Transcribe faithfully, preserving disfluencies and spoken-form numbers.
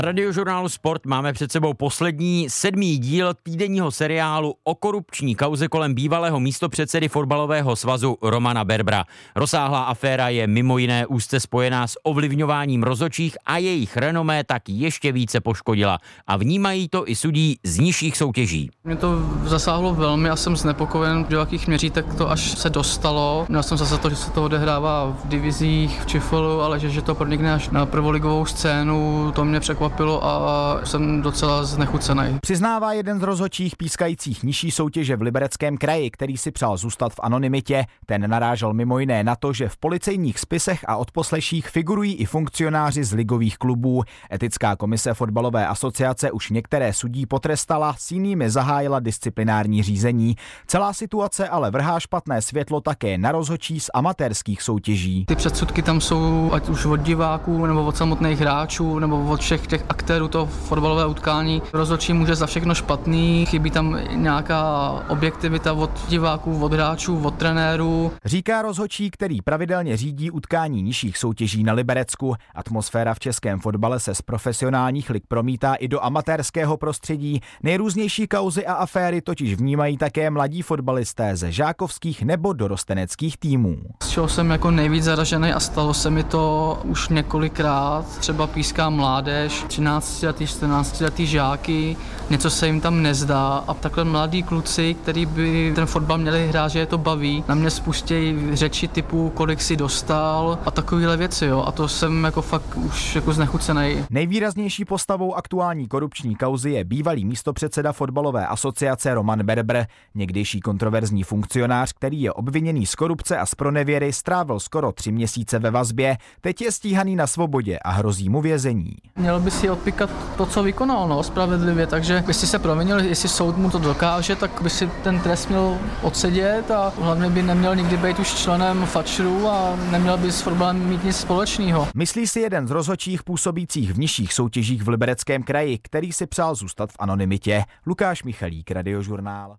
Radiožurnálu Sport máme před sebou poslední sedmý díl týdenního seriálu o korupční kauze kolem bývalého místopředsedy fotbalového svazu Romana Berbera. Rozsáhlá aféra je mimo jiné úzce spojená s ovlivňováním rozhodčích a jejich renomé tak ještě více poškodila. A vnímají to i sudí z nižších soutěží. Mě to zasáhlo velmi a jsem znepokojen, do jakých měřítek to až se dostalo. Měl jsem zase to, že se to odehrává v divizích, v ČIFLu, ale že, že to pronikne až na prvoligovou scénu, to mě překvapilo a jsem docela znechucený. Přiznává jeden z rozhodčích pískajících nižší soutěže v Libereckém kraji, který si přál zůstat v anonymitě. Ten narážel mimo jiné na to, že v policejních spisech a odposleších figurují i funkcionáři z ligových klubů. Etická komise fotbalové asociace už některé sudí potrestala, s jinými zahájila disciplinární řízení. Celá situace ale vrhá špatné světlo také na rozhodčí z amatérských soutěží. Ty předsudky tam jsou ať už od diváků, nebo od samotných hráčů, nebo od všech těch aktérů toho fotbalového utkání. Rozhodčí může za všechno špatný, chybí tam nějaká objektivita od diváků, od hráčů, od trenérů. Říká rozhodčí, který pravidelně řídí utkání nižších soutěží na Liberecku. Atmosféra v českém fotbale se z profesionálních lig promítá i do amatérského prostředí. Nejrůznější kauzy a aféry totiž vnímají také mladí fotbalisté ze žákovských nebo dorosteneckých týmů. Z čeho jsem jako nejvíc zaražený a stalo se mi to už několikrát. Třeba píská mládež, třináctiletý, čtrnáctiletý žáky, něco se jim tam nezdá a takhle mladí kluci, kteří by ten fotbal měli hrát, že je to baví, na mě spustějí řeči typu, kolik si dostal a takovéhle věci, jo. A to jsem jako fakt už jako znechucený. Nejvýraznější postavou aktuální korupční kauzy je bývalý místopředseda fotbalové asociace Roman Berber. Někdejší kontroverzní funkcionář, který je obviněný z korupce a z pronevěry, strávil skoro tři měsíce ve vazbě. Teď je stíhaný na svobodě a hrozí mu vězení. Měl by si odpikat to, co vykonal, no, spravedlivě, takže by si se provinil, jestli soud mu to dokáže, tak by si ten trest měl odsedět a hlavně by neměl nikdy být už členem fačru a neměl by s fotbalem mít nic společného. Myslí si jeden z rozhodčích působících v nižších soutěžích v Libereckém kraji, který si přál zůstat v anonymitě. Lukáš Michalík, Radiožurnál.